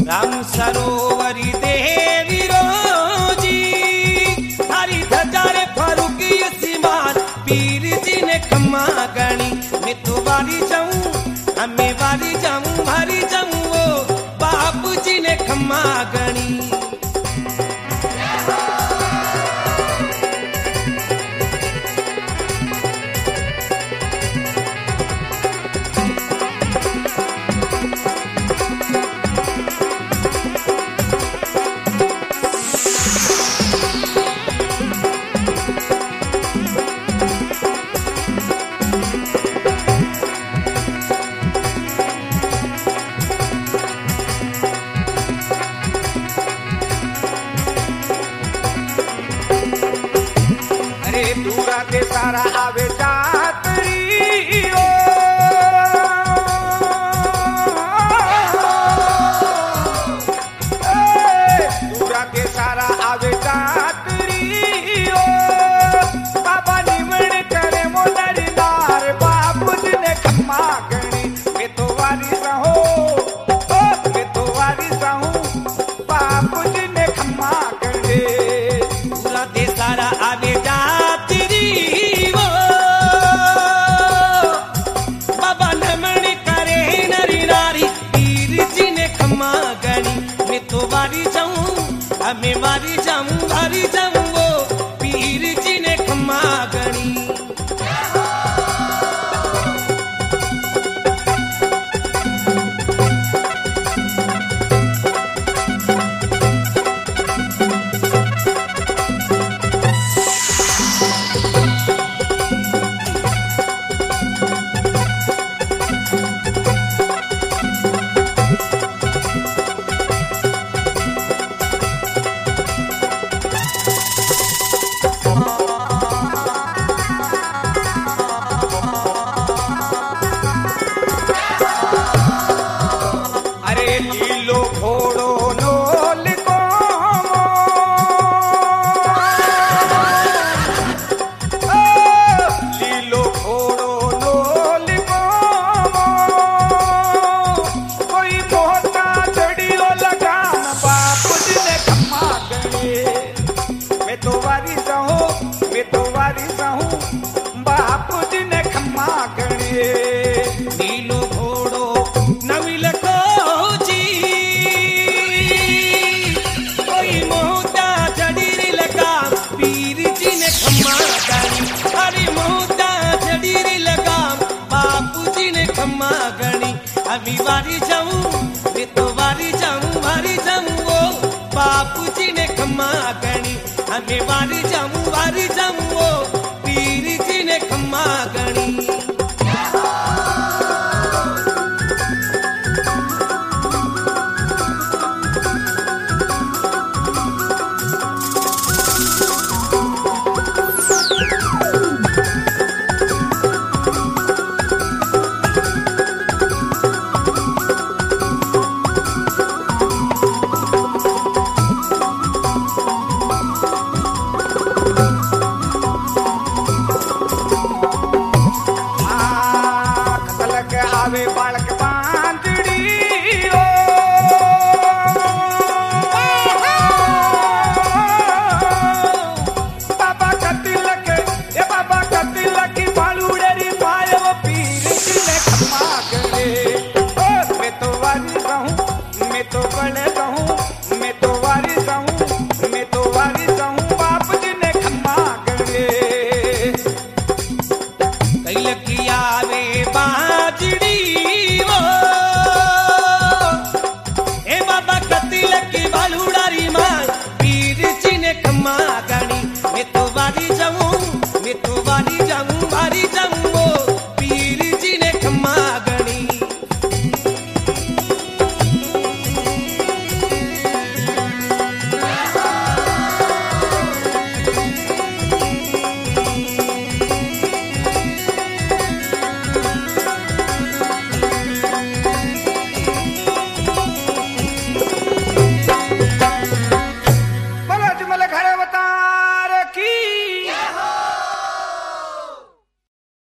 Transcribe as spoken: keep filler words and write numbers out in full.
राम सरोवरी देवी रोजी हरी धजारे फरूकी सीमान पीर जी ने खम्मा गणी मैं तो वारी जाऊं हमें वारी जाऊं भारी जाऊं वो बापू जी ने खम्मा गणी दूरा के सारा आवे जातरी ओ दूरा के सारा आवे जातरी ओ बाबा निमण करे मोदर नार बाबू जी ने खम्मा गणी मैं तो वारी सहू मैं तो वारी सहू बाबू जी ने खम्मा गणी दूरा के सारा आवे हमें वारी जाऊं वारी जाऊं वो पीर जी ने खम्मा गणी लीलो घोड़ो नोल को लीलो घोड़ो नोल को कोई मोटा जड़ियो लगान बापू जी ने खम्मा गणी मैं तो वारी सहूं मैं तो वारी सहूं बापू जी ने खम्मा गणी लीलो घोड़ो नविल को हमी वारी जाऊं मैं तो वारी जाऊं वारी जाऊं वो बापू जी ने खम्मा गणी हमें वारी जाऊं वारी जाऊं वो पीर जी ने खम्मा गणी आवे बालक बांधड़ी ओ बाबा कतिल के ए बाबा कतिल की बालूड़ेरी पाए वो पीर जी ने खम्मा करे ओ मैं तो वारी रहूं मैं तो बड़े